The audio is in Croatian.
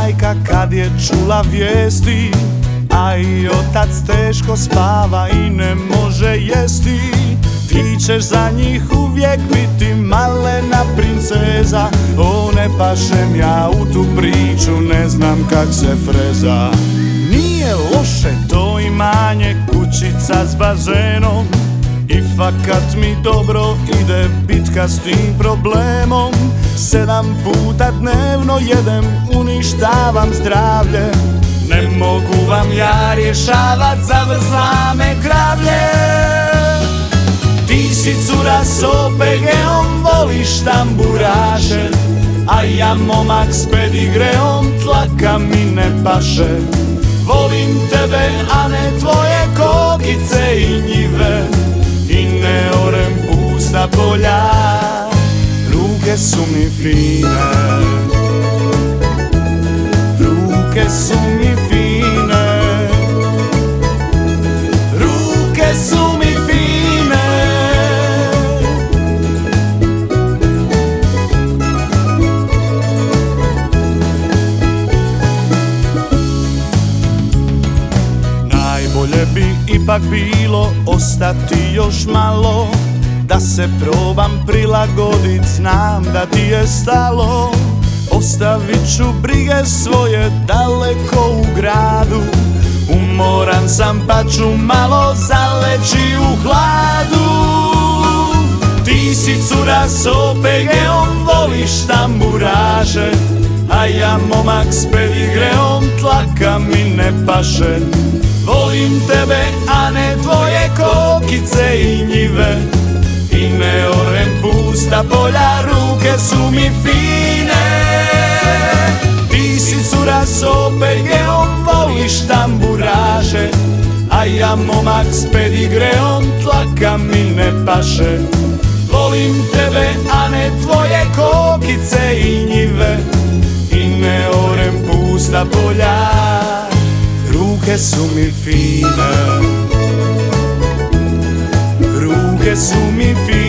majka kad je čula vijesti, a i otac teško spava i ne može jesti. Ti ćeš za njih uvijek biti malena princeza. O, ne pašem ja u tu priču, ne znam kak se freza. Nije loše to imanje, kućica s bazenom, i fakat mi dobro ide bitka s tim problemom. 7 puta dnevno jedem, uništavam zdravlje. Ne mogu vam ja rješavat, zavrzla me kravlje. Ti si cura s OPG-om, voliš tamburaše, a ja momak s pedigreom, tlaka mi ne paše. Volim tebe, a ne tvoje kokice i njive, i ne orem pusta polja, ruke su mi fine. Ruke su mi fine, ruke su mi fine. Najbolje bi ipak bilo ostati još malo, da se probam prilagodit, znam da ti je stalo. Ostavit ću brige svoje daleko u gradu, umoran sam pa ću malo zaleći u hladu. Ti si cura s OPG-om, voliš tamburaše, a ja momak s pedigreom, tlaka mi ne paše. Volim tebe, a ne tvoje kokice i njive, i ne orem pusta polja, ruke su mi fine. Ti si cura s OPG-om, voliš tamburaše, a ja momak s pedigreom, tlaka mi ne paše. Volim tebe, a ne tvoje kokice i njive, i ne orem pusta polja, ruke su mi fine. Ruke su mi fine.